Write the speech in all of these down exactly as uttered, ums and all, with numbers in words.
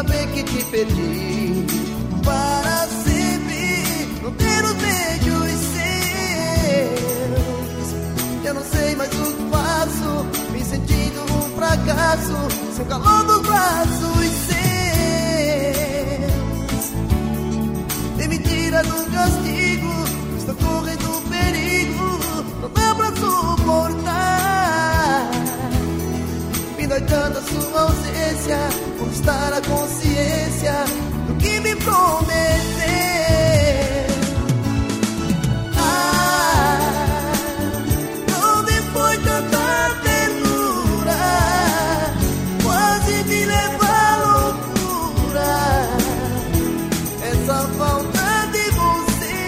saber que te perdi para sempre, não ter os beijos seus. Eu não sei mais o que faço, me sentindo um fracasso, sem o calor dos braços seus. Me tira do castigo, estou correndo perigo, não dá pra suportar. Me dói tanto a sua ausência, por estar a consciência do que me prometeu. Ah, onde foi tanta ternura, quase me leva à loucura, essa falta de você.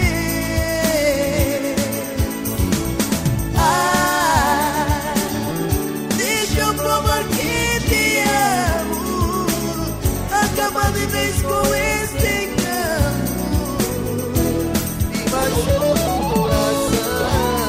Ah, deixa eu provar que te amo, acaba de vez com esse engano, me machuca o coração.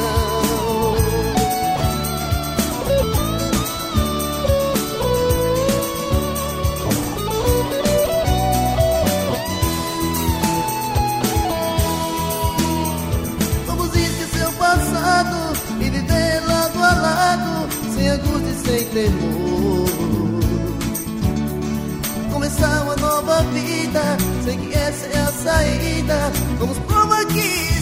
Vamos esquecer o passado e viver lado a lado, sem angústia e sem temor. Começar uma nova vida, sei que essa é a saída. Vamos provar que